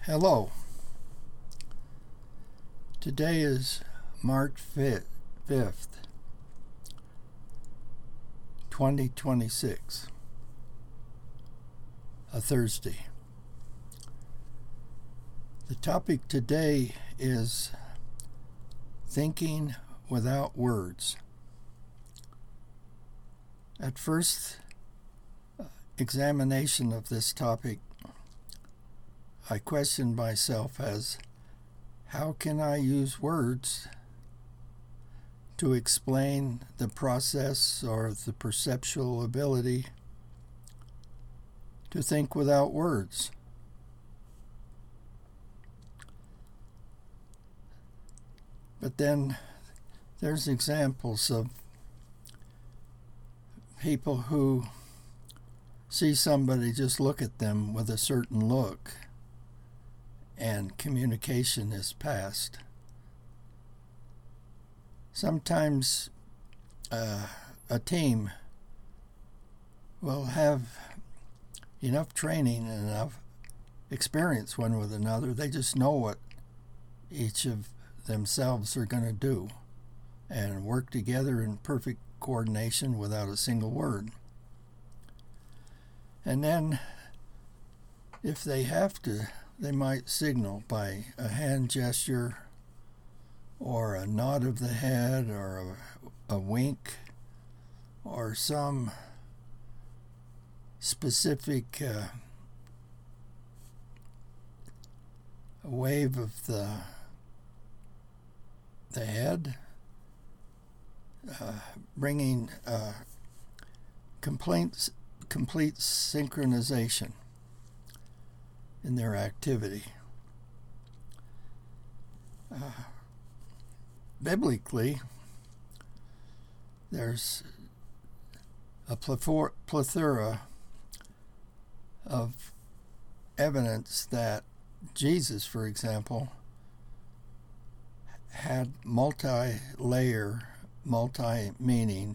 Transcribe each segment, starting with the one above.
Hello. Today is March 5th, 2026, a Thursday. The topic today is thinking without words. At first examination of this topic, I questioned myself as, how can I use words to explain the process or the perceptual ability to think without words? But then there's examples of people who see somebody just look at them with a certain look, and communication is passed. Sometimes a team will have enough training and enough experience one with another. They just know what each of themselves are going to do and work together in perfect coordination without a single word. And then, if they have to, they might signal by a hand gesture or a nod of the head or a wink or some specific wave of the head, bringing complete synchronization in their activity. Biblically, there's a plethora of evidence that Jesus, for example, had multi-layer, multi-meaning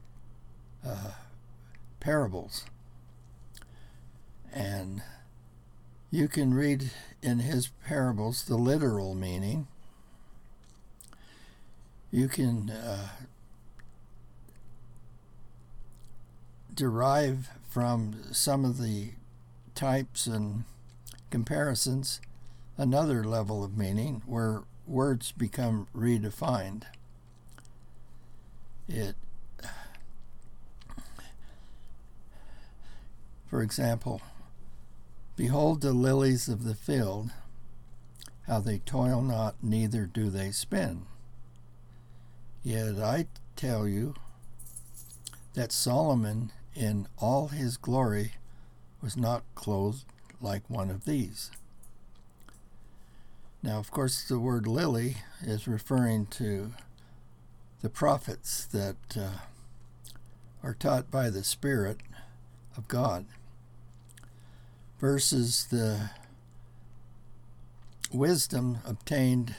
parables. And you can read in his parables the literal meaning. You can derive from some of the types and comparisons another level of meaning where words become redefined. For example, behold the lilies of the field, how they toil not, neither do they spin. Yet I tell you that Solomon in all his glory was not clothed like one of these. Now, of course, the word lily is referring to the prophets that are taught by the Spirit of God, versus the wisdom obtained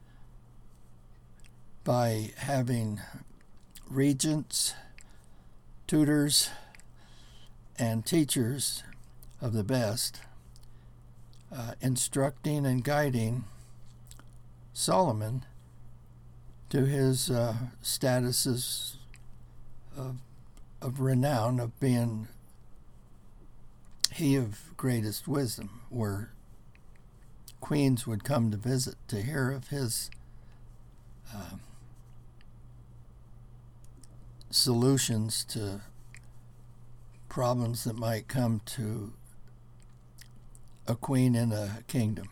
by having regents, tutors, and teachers of the best, instructing and guiding Solomon to his statuses of renown, of being he of greatest wisdom, where queens would come to visit to hear of his solutions to problems that might come to a queen in a kingdom.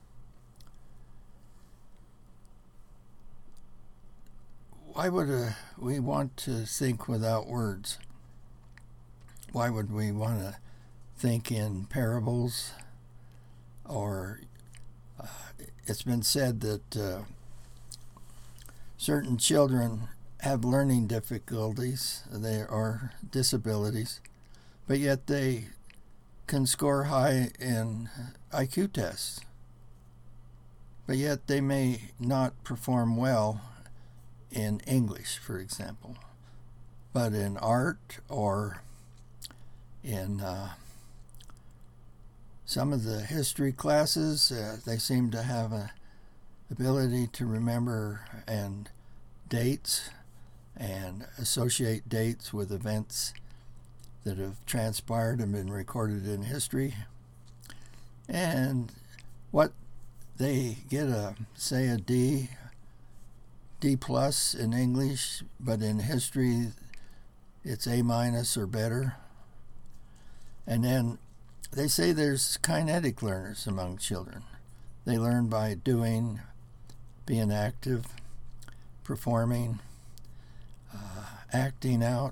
Why would we want to think without words? Why would we want to think in parables? Or it's been said that certain children have learning difficulties, they are disabilities, but yet they can score high in IQ tests. But yet they may not perform well in English, for example. But in art or in Some of the history classes, they seem to have an ability to remember and dates and associate dates with events that have transpired and been recorded in history. And what they get say a D plus in English, but in history it's A minus or better. And then they say there's kinetic learners among children. They learn by doing, being active, performing, acting out.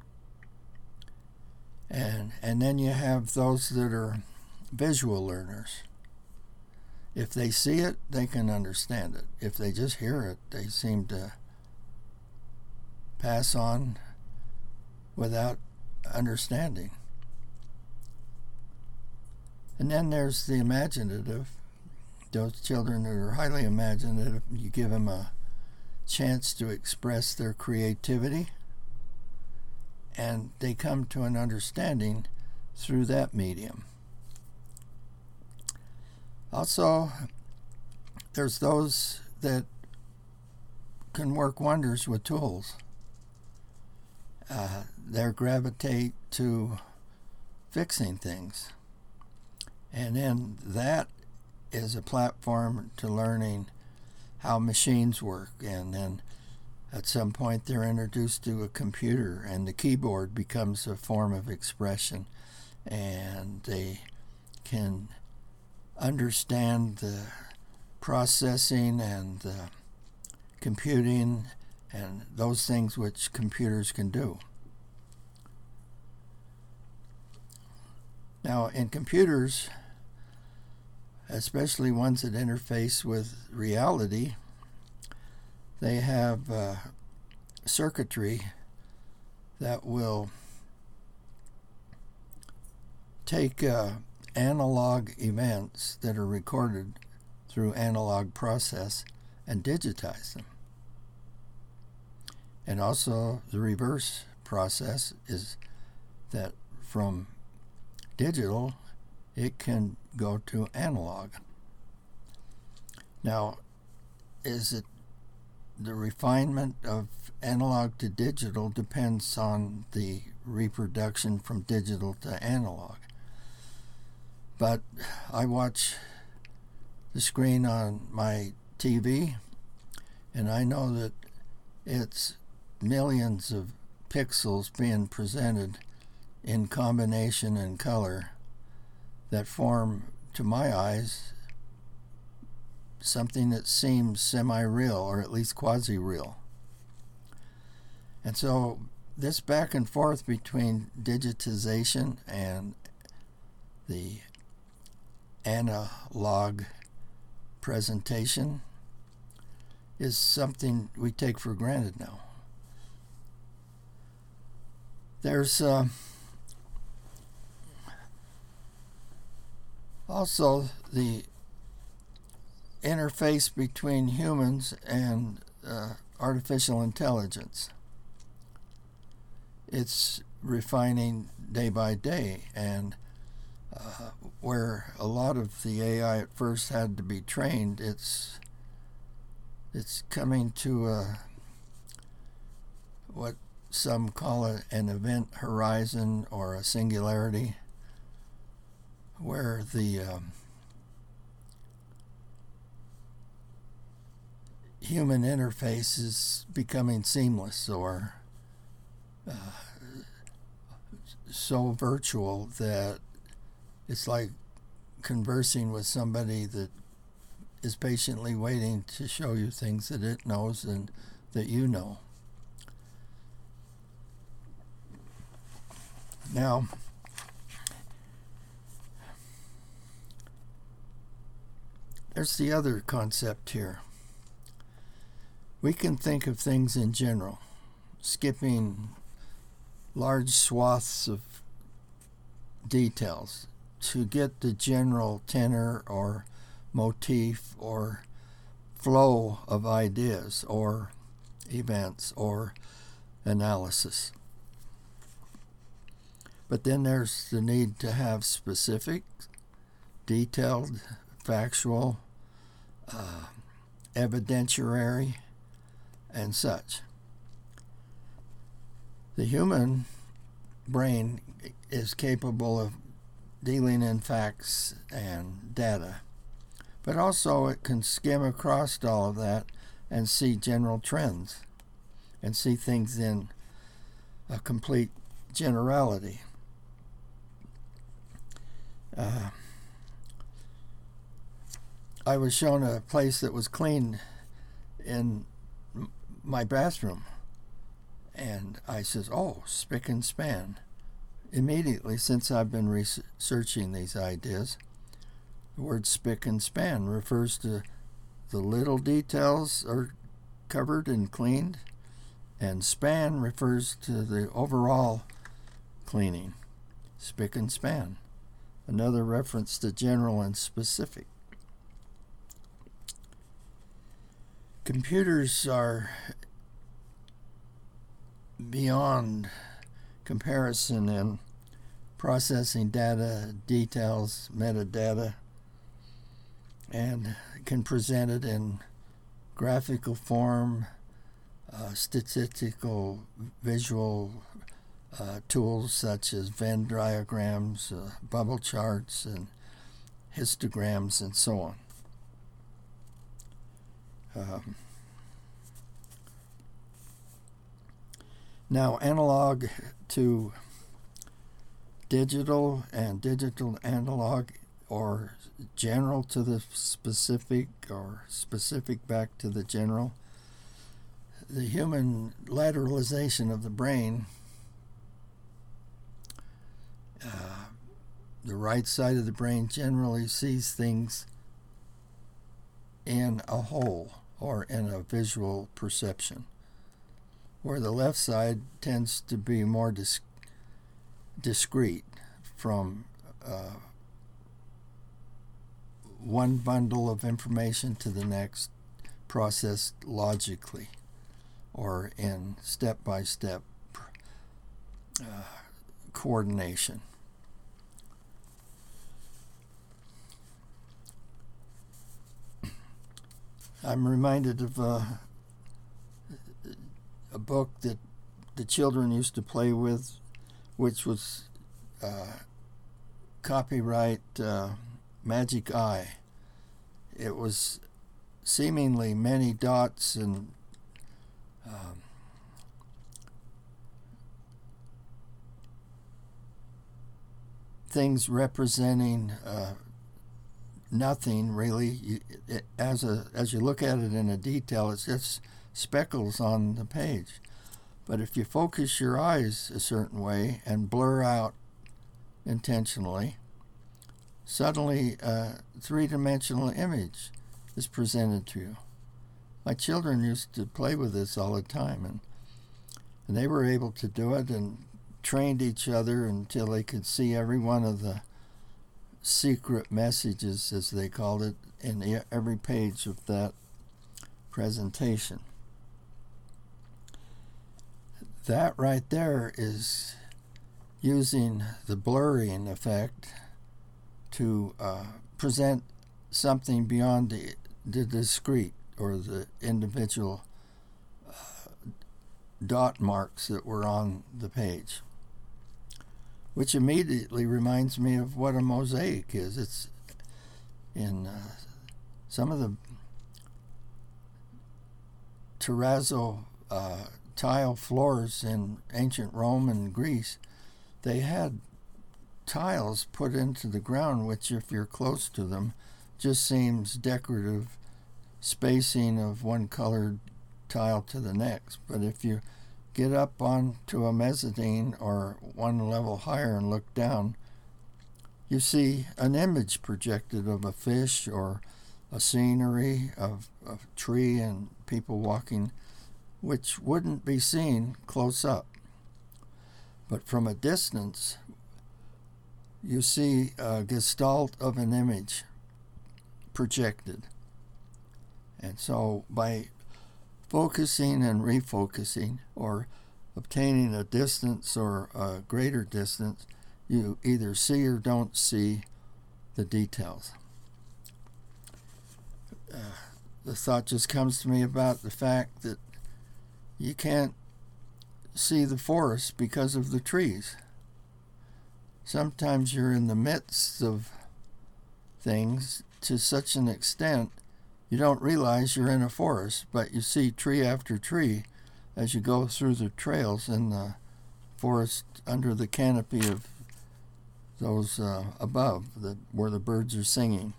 And then you have those that are visual learners. If they see it, they can understand it. If they just hear it, they seem to pass on without understanding. And then there's the imaginative. Those children that are highly imaginative, you give them a chance to express their creativity, and they come to an understanding through that medium. Also, there's those that can work wonders with tools. They gravitate to fixing things. And then that is a platform to learning how machines work. And then at some point they're introduced to a computer, and the keyboard becomes a form of expression, and they can understand the processing and the computing and those things which computers can do. Now, in computers, especially ones that interface with reality, they have circuitry that will take analog events that are recorded through analog process and digitize them. And also the reverse process is that from digital it can go to analog. Now, is it the refinement of analog to digital depends on the reproduction from digital to analog. But I watch the screen on my TV, and I know that it's millions of pixels being presented in combination and color that form, to my eyes, something that seems semi-real, or at least quasi-real. And so this back and forth between digitization and the analog presentation is something we take for granted now. There's also the interface between humans and artificial intelligence. It's refining day by day, and where a lot of the AI at first had to be trained, it's coming to what some call an event horizon or a singularity, where the human interface is becoming seamless, or so virtual that it's like conversing with somebody that is patiently waiting to show you things that it knows and that you know. Now, there's the other concept here. We can think of things in general, skipping large swaths of details to get the general tenor or motif or flow of ideas or events or analysis. But then there's the need to have specifics detailed, factual, evidentiary, and such. The human brain is capable of dealing in facts and data, but also it can skim across all of that and see general trends and see things in a complete generality. I was shown a place that was clean in my bathroom, and I says, "Oh, spick and span." Immediately, since I've been researching these ideas, the word spick and span refers to the little details are covered and cleaned, and span refers to the overall cleaning. Spick and span, another reference to general and specific. Computers are beyond comparison in processing data, details, metadata, and can present it in graphical form, statistical, visual tools such as Venn diagrams, bubble charts, and histograms, and so on. Now, analog to digital and digital analog, or general to the specific, or specific back to the general, the human lateralization of the brain, the right side of the brain generally sees things in a whole or in a visual perception, where the left side tends to be more discrete from one bundle of information to the next, processed logically or in step-by-step coordination. I'm reminded of a book that the children used to play with, which was copyright Magic Eye. It was seemingly many dots and things representing nothing really. As you look at it in a detail, it's just speckles on the page. But if you focus your eyes a certain way and blur out intentionally, suddenly a three-dimensional image is presented to you. My children used to play with this all the time, and they were able to do it and trained each other until they could see every one of the secret messages, as they called it, in every page of that presentation. That right there is using the blurring effect to present something beyond the discrete or the individual dot marks that were on the page, which immediately reminds me of what a mosaic is. It's in some of the terrazzo tile floors in ancient Rome and Greece. They had tiles put into the ground, which, if you're close to them, just seems decorative spacing of one colored tile to the next. But if you get up onto a mezzanine or one level higher and look down, you see an image projected of a fish or a scenery of a tree and people walking, which wouldn't be seen close up. But from a distance, you see a gestalt of an image projected. And so by focusing and refocusing, or obtaining a distance or a greater distance, you either see or don't see the details. The thought just comes to me about the fact that you can't see the forest because of the trees. Sometimes you're in the midst of things to such an extent you don't realize you're in a forest, but you see tree after tree as you go through the trails in the forest under the canopy of those above, where the birds are singing.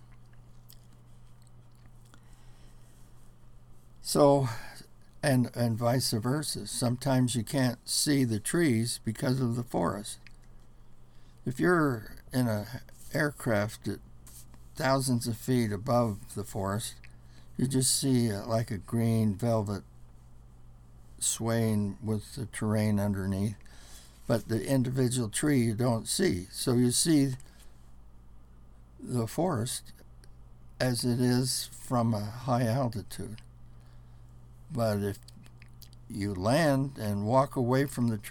So, and vice versa. Sometimes you can't see the trees because of the forest. If you're in an aircraft at thousands of feet above the forest, you just see like a green velvet swaying with the terrain underneath, but the individual tree you don't see. So you see the forest as it is from a high altitude. But if you land and walk away from the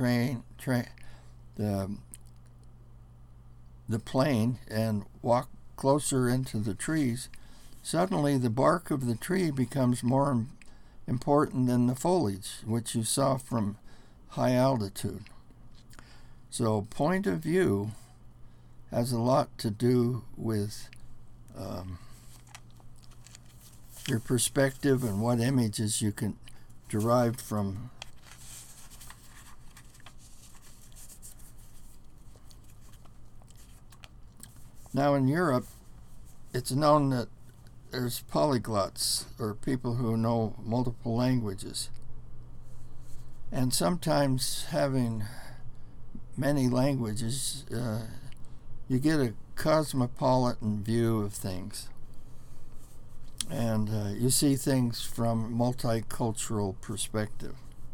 the plane and walk closer into the trees, suddenly the bark of the tree becomes more important than the foliage, which you saw from high altitude. So point of view has a lot to do with your perspective and what images you can derive from. Now in Europe, it's known that there's polyglots, or people who know multiple languages. And sometimes having many languages, you get a cosmopolitan view of things. And you see things from multicultural perspective.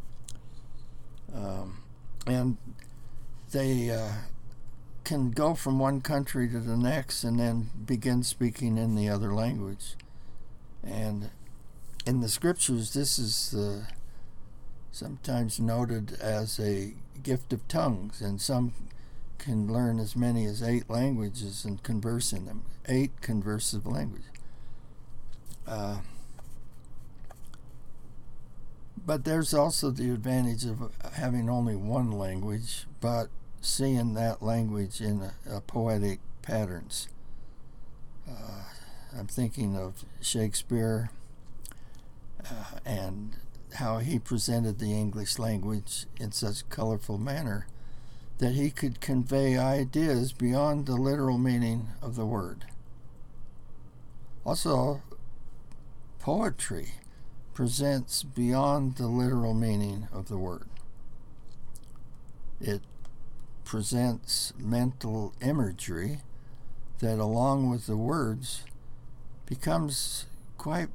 And they can go from one country to the next and then begin speaking in the other language. And in the scriptures, this is sometimes noted as a gift of tongues, and some can learn as many as 8 languages and converse in them. 8 conversive languages. But there's also the advantage of having only one language, but seeing that language in a poetic patterns. I'm thinking of Shakespeare and how he presented the English language in such colorful manner that he could convey ideas beyond the literal meaning of the word. Also, poetry presents beyond the literal meaning of the word. It presents mental imagery that, along with the words, becomes quite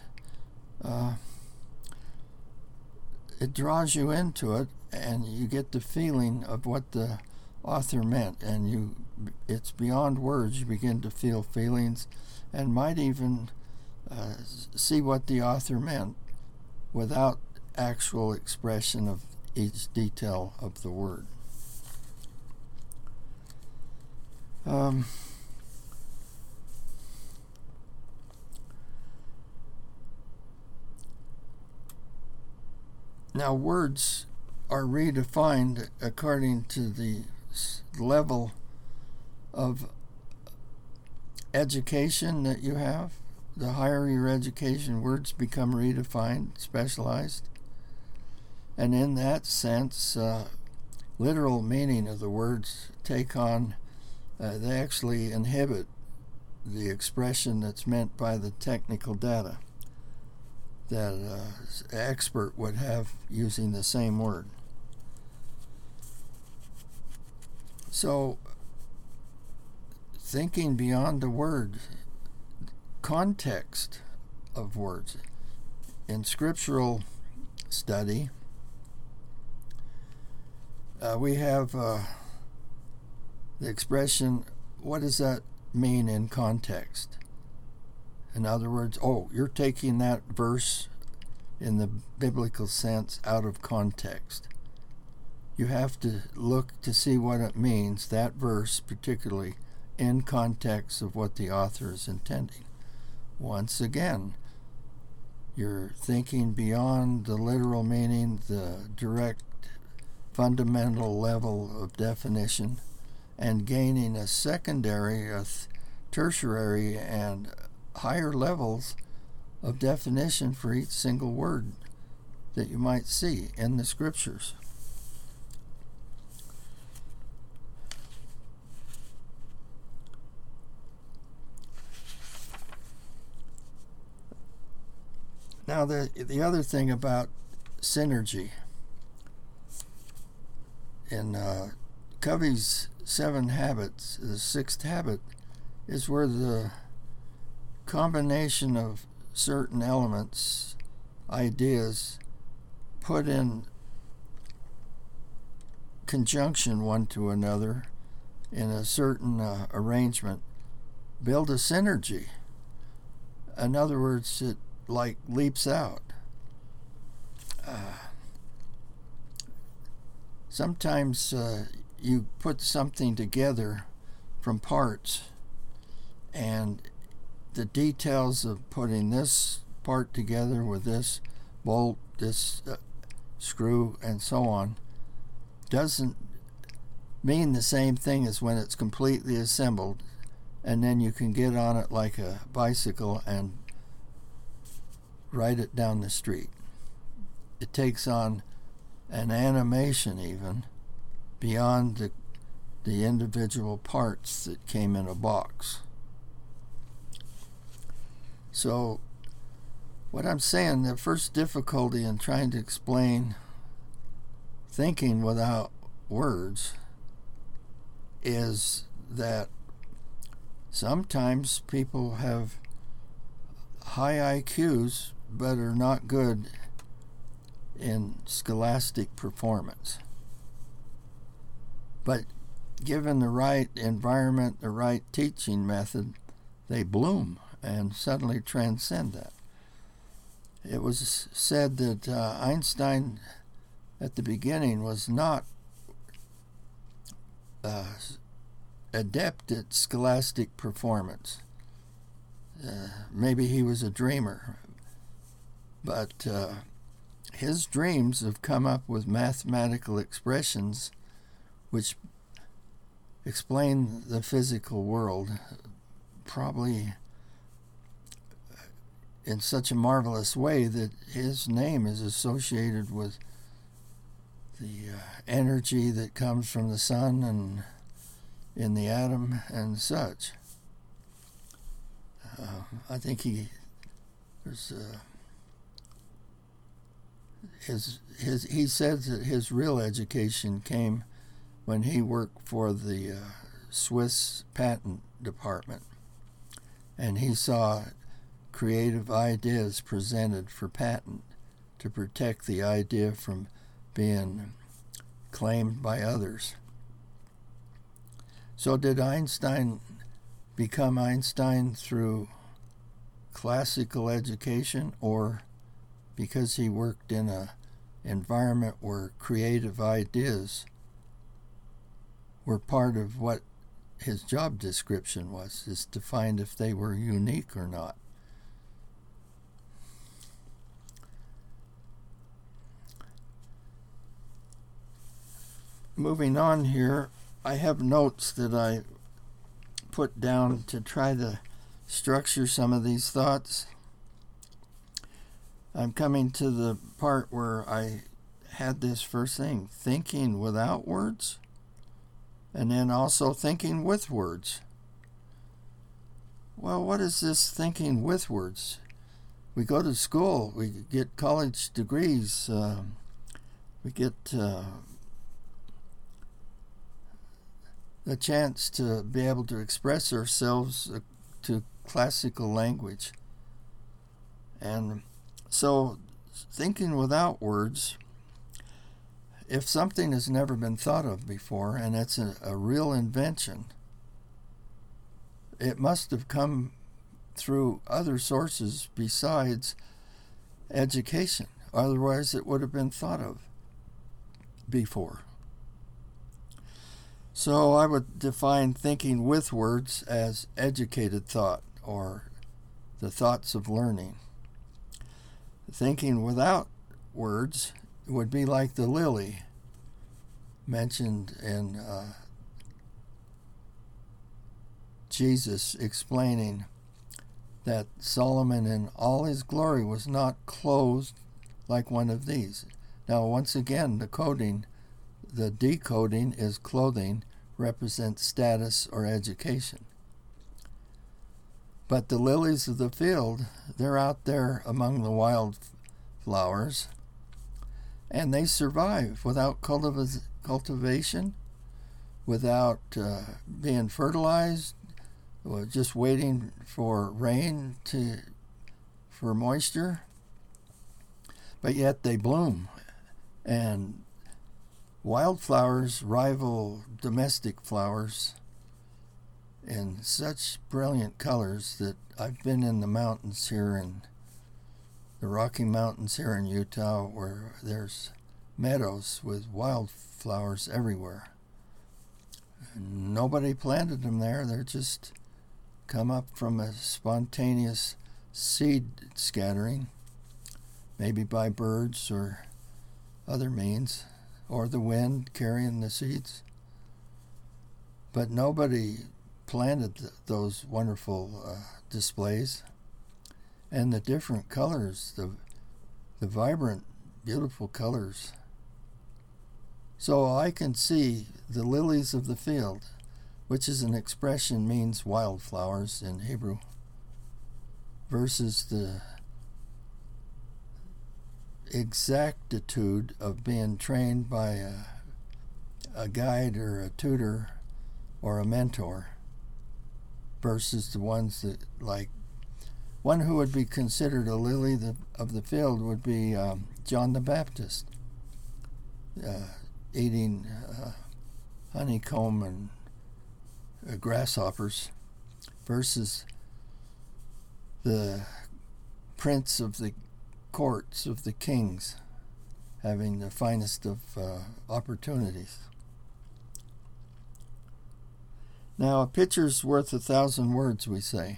it draws you into it, and you get the feeling of what the author meant, and it's beyond words. You begin to feel feelings and might even see what the author meant without actual expression of each detail of the word. Now, words are redefined according to the level of education that you have. The higher your education, words become redefined, specialized. And in that sense, literal meaning of the words take on, they actually inhibit the expression that's meant by the technical data that an expert would have using the same word. So, thinking beyond the word, context of words. In scriptural study, we have the expression, what does that mean in context? In other words, you're taking that verse in the biblical sense out of context. You have to look to see what it means, that verse particularly, in context of what the author is intending. Once again, you're thinking beyond the literal meaning, the direct fundamental level of definition, and gaining a secondary, a tertiary, and higher levels of definition for each single word that you might see in the scriptures. Now, the other thing about synergy in Covey's 7 Habits, the 6th habit is where the combination of certain elements, ideas, put in conjunction one to another in a certain arrangement, build a synergy. In other words, it like leaps out. Sometimes you put something together from parts, and the details of putting this part together with this bolt, this screw, and so on doesn't mean the same thing as when it's completely assembled, and then you can get on it like a bicycle and ride it down the street. It takes on an animation even beyond the individual parts that came in a box. So what I'm saying, the first difficulty in trying to explain thinking without words is that sometimes people have high IQs but are not good in scholastic performance. But given the right environment, the right teaching method, they bloom and suddenly transcend that. It was said that Einstein at the beginning was not adept at scholastic performance. Maybe he was a dreamer, but his dreams have come up with mathematical expressions which explain the physical world, probably in such a marvelous way that his name is associated with the energy that comes from the sun and in the atom and such. I think he says that his real education came when he worked for the Swiss patent department, and he saw creative ideas presented for patent to protect the idea from being claimed by others. So did Einstein become Einstein through classical education, or because he worked in an environment where creative ideas were part of what his job description was, is to find if they were unique or not? Moving on here, I have notes that I put down to try to structure some of these thoughts. I'm coming to the part where I had this first thing, thinking without words, and then also thinking with words. Well, what is this thinking with words? We go to school, we get college degrees, we get a chance to be able to express ourselves to classical language. And so thinking without words, if something has never been thought of before and it's a real invention, it must have come through other sources besides education. Otherwise it would have been thought of before. So I would define thinking with words as educated thought, or the thoughts of learning. Thinking without words would be like the lily mentioned in Jesus explaining that Solomon in all his glory was not clothed like one of these. Now, once again, the decoding is clothing represents status or education. But the lilies of the field, they're out there among the wild flowers, and they survive without cultivation, without being fertilized, just waiting for rain for moisture. But yet they bloom, and wildflowers rival domestic flowers in such brilliant colors that I've been in the mountains here in the Rocky Mountains here in Utah, where there's meadows with wildflowers everywhere. Nobody planted them there. They're just come up from a spontaneous seed scattering, maybe by birds or other means, or the wind carrying the seeds. But nobody planted those wonderful displays, and the different colors, the vibrant, beautiful colors. So I can see the lilies of the field, which is an expression means wildflowers in Hebrew, versus the exactitude of being trained by a guide or a tutor or a mentor, versus the ones that, like, one who would be considered a lily of the field would be John the Baptist, eating honeycomb and grasshoppers, versus the prince of the courts of the kings, having the finest of opportunities. Now, a picture's worth 1,000 words, we say.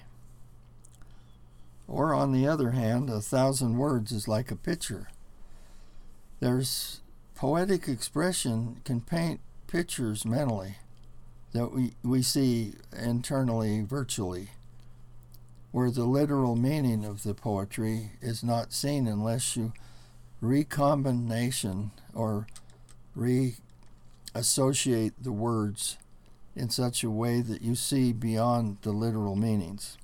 Or, on the other hand, 1,000 words is like a picture. There's poetic expression can paint pictures mentally that we see internally, virtually, where the literal meaning of the poetry is not seen unless you recombination or reassociate the words in such a way that you see beyond the literal meanings.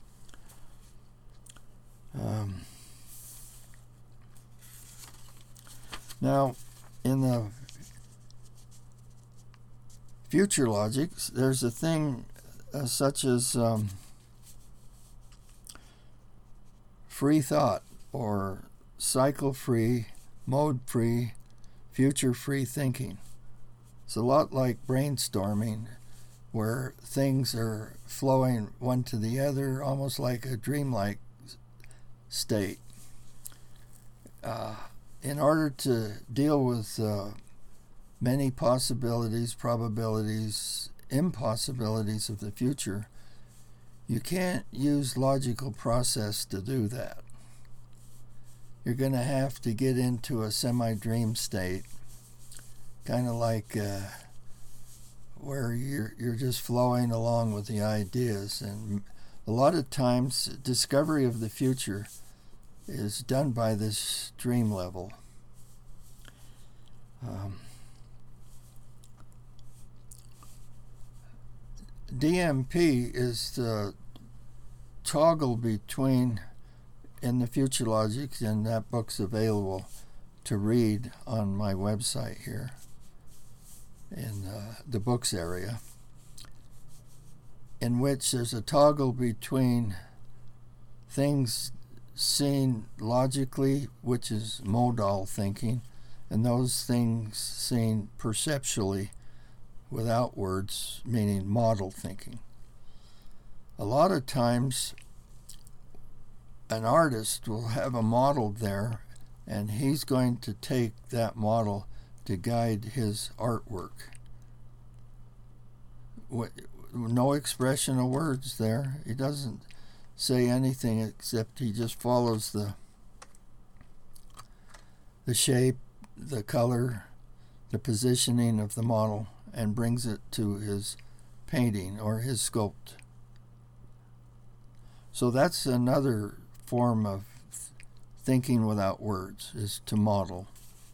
Now, in the future logic, there's a thing such as free thought, or cycle-free, mode-free, future-free thinking. It's a lot like brainstorming, where things are flowing one to the other, almost like a dreamlike state. In order to deal with many possibilities, probabilities, impossibilities of the future, you can't use logical process to do that. You're going to have to get into a semi-dream state, kind of like where you're just flowing along with the ideas. And a lot of times, discovery of the future is done by this dream level. DMP is the toggle between, in the future logic, and that book's available to read on my website here in the books area, in which there's a toggle between things seen logically, which is modal thinking, and those things seen perceptually without words, meaning model thinking. A lot of times an artist will have a model there, and he's going to take that model to guide his artwork. no expression of words there. He doesn't say anything except he just follows the shape, the color, the positioning of the model, and brings it to his painting or his sculpt. So that's another form of thinking without words, is to model.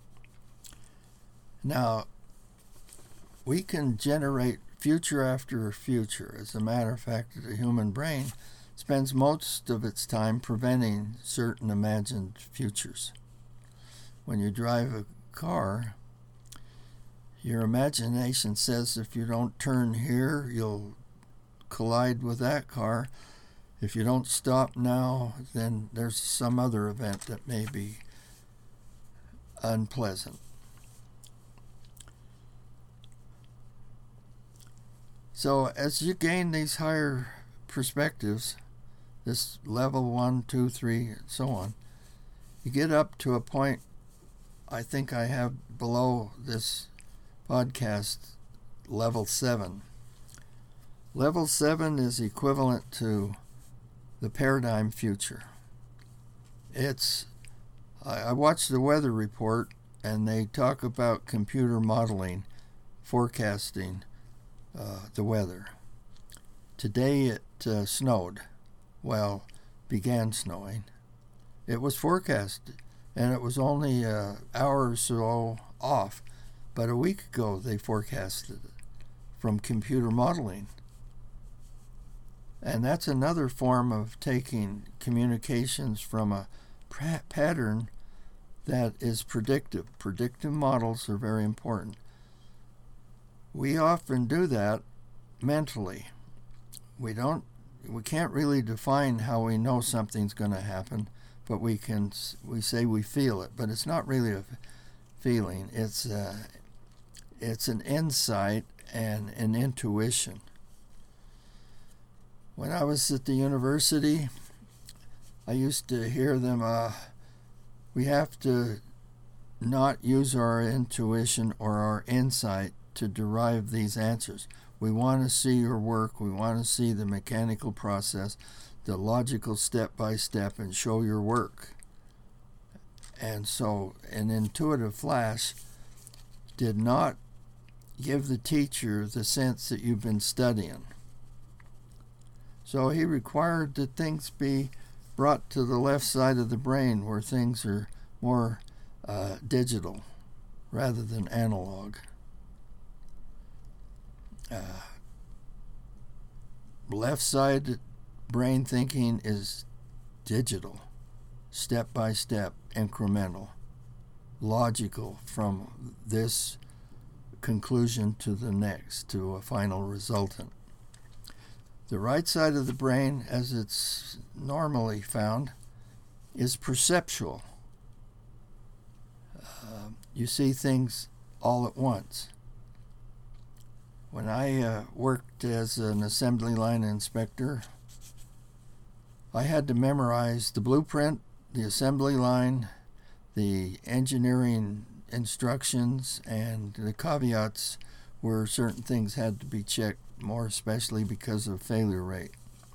Now, we can generate future after future. As a matter of fact, the human brain spends most of its time preventing certain imagined futures. When you drive a car, your imagination says if you don't turn here, you'll collide with that car. If you don't stop now, then there's some other event that may be unpleasant. So as you gain these higher perspectives, this level 1, 2, 3, and so on, you get up to a point I think I have below this podcast, level 7. Level 7 is equivalent to the paradigm future. I watched the weather report, and they talk about computer modeling, forecasting the weather. Today it snowed. Well, began snowing. It was forecasted, and it was only an hour or so off. But a week ago they forecasted it from computer modeling. And that's another form of taking communications from a pattern that is predictive. Predictive models are very important. We often do that mentally. We can't really define how we know something's going to happen, but we say we feel it, but it's not really a feeling. It's an insight and an intuition. When I was at the university, I used to hear them, we have to not use our intuition or our insight to derive these answers. We want to see your work, we want to see the mechanical process, the logical step-by-step, and show your work. And so an intuitive flash did not give the teacher the sense that you've been studying. So he required that things be brought to the left side of the brain where things are more digital rather than analog. Left side brain thinking is digital, step by step, incremental, logical from this conclusion to the next, to a final resultant. The right side of the brain, as it's normally found, is perceptual. You see things all at once. When I worked as an assembly line inspector, I had to memorize the blueprint, the assembly line, the engineering instructions, and the caveats where certain things had to be checked, more especially because of failure rate.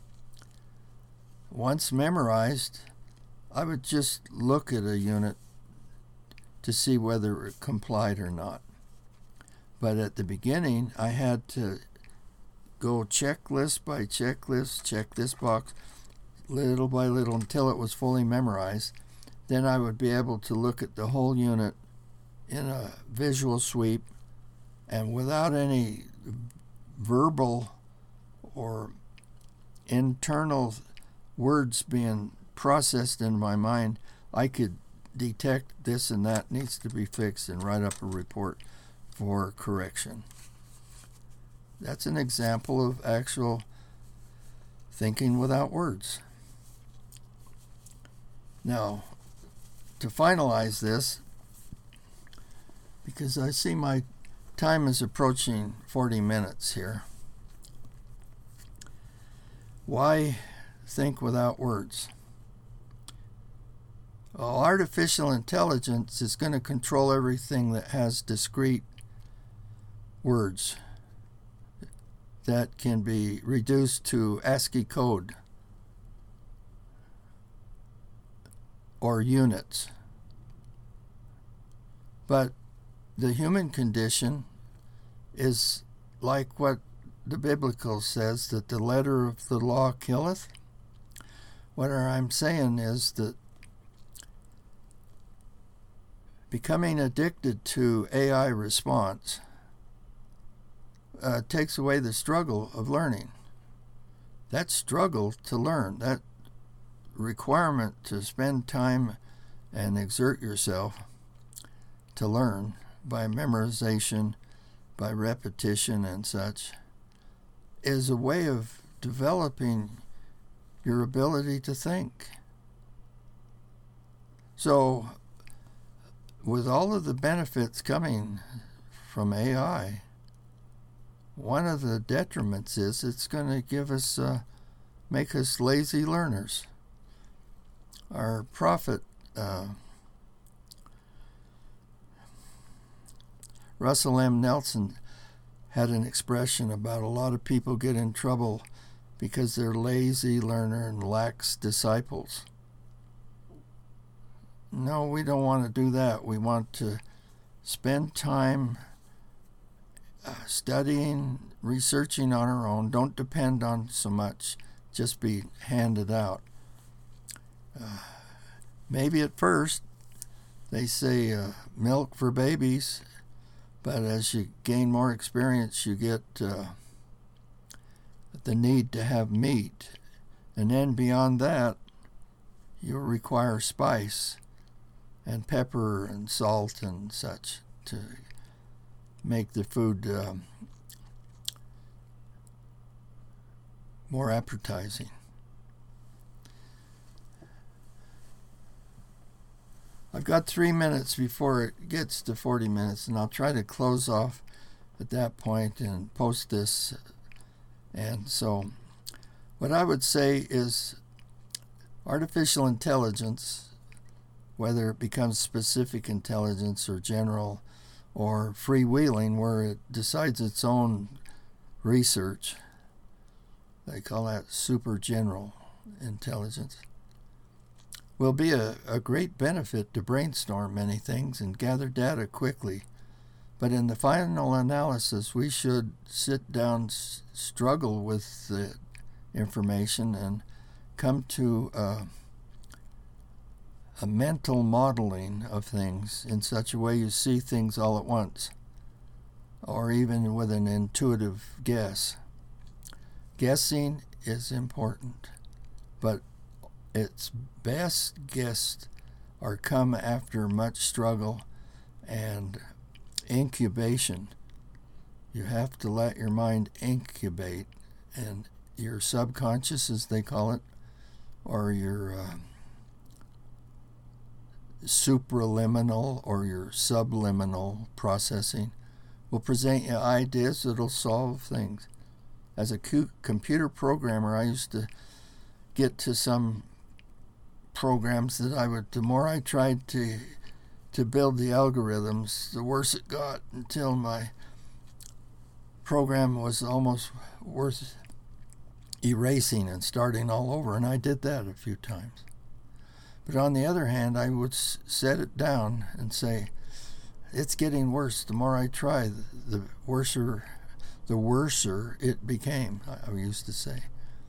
Once memorized, I would just look at a unit to see whether it complied or not. But at the beginning, I had to go checklist by checklist, check this box, little by little, until it was fully memorized. Then I would be able to look at the whole unit in a visual sweep, and without any verbal or internal words being processed in my mind, I could detect this and that needs to be fixed and write up a report for correction. That's an example of actual thinking without words. Now, to finalize this, because I see my time is approaching 40 minutes here, why think without words? Well, artificial intelligence is going to control everything that has discrete words. that can be reduced to ASCII code or units. But the human condition is like what the biblical says, that the letter of the law killeth. What I'm saying is that becoming addicted to AI response takes away the struggle of learning. That struggle to learn, that requirement to spend time and exert yourself to learn by memorization, by repetition and such, is a way of developing your ability to think. So, with all of the benefits coming from AI, one of the detriments is it's going to give us, make us lazy learners. Our prophet, Russell M. Nelson, had an expression about a lot of people get in trouble because they're lazy learner and lacks disciples. No, we don't want to do that. We want to spend time studying, researching on our own. Don't depend on so much. Just be handed out. Maybe at first they say milk for babies, but as you gain more experience, you get the need to have meat. And then beyond that, you'll require spice and pepper and salt and such to make the food more appetizing. I've got 3 minutes before it gets to 40 minutes, and I'll try to close off at that point and post this. And so what I would say is artificial intelligence, whether it becomes specific intelligence or general or freewheeling, where it decides its own research, they call that super general intelligence, will be a great benefit to brainstorm many things and gather data quickly. But in the final analysis, we should sit down, struggle with the information, and come to a mental modeling of things in such a way you see things all at once, or even with an intuitive guess. Guessing is important, but its best guessed are come after much struggle and incubation. You have to let your mind incubate, and your subconscious, as they call it, or your supraliminal or your subliminal processing will present you ideas that'll solve things. As a computer programmer, I used to get to some programs that the more I tried to build the algorithms, the worse it got, until my program was almost worth erasing and starting all over, and I did that a few times. But on the other hand, I would set it down and say, it's getting worse. The more I try, the worser it became, I used to say.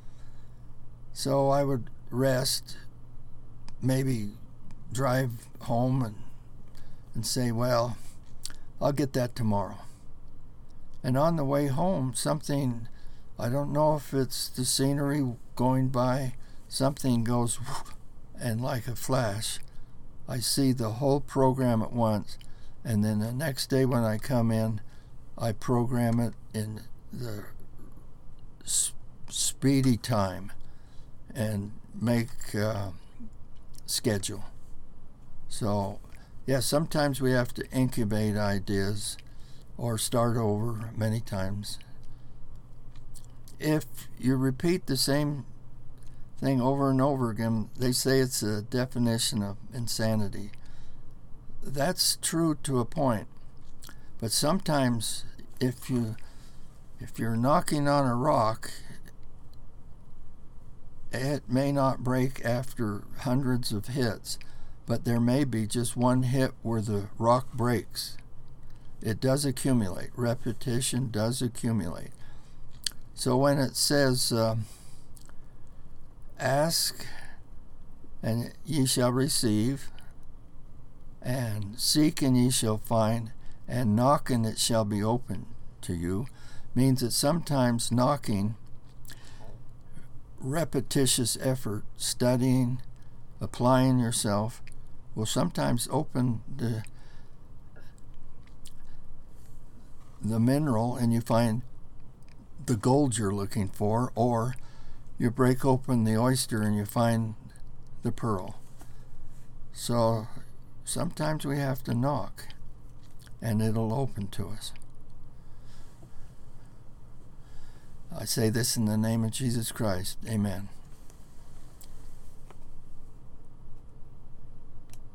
So I would rest, maybe drive home and say, well, I'll get that tomorrow. And on the way home, something, I don't know if it's the scenery going by, something goes whoosh, and like a flash, I see the whole program at once. And then the next day when I come in, I program it in the speedy time and make schedule. So, yeah, sometimes we have to incubate ideas or start over many times. If you repeat the same thing over and over again, they say it's a definition of insanity. That's true to a point. But sometimes if you If you're knocking on a rock, it may not break after hundreds of hits, but there may be just one hit where the rock breaks. It does accumulate. Repetition does accumulate. So when it says, ask and ye shall receive, and seek and ye shall find, and knock and it shall be opened to you, means that sometimes knocking, repetitious effort, studying, applying yourself, will sometimes open the mineral and you find the gold you're looking for, or you break open the oyster and you find the pearl. So sometimes we have to knock and it'll open to us. I say this in the name of Jesus Christ. Amen.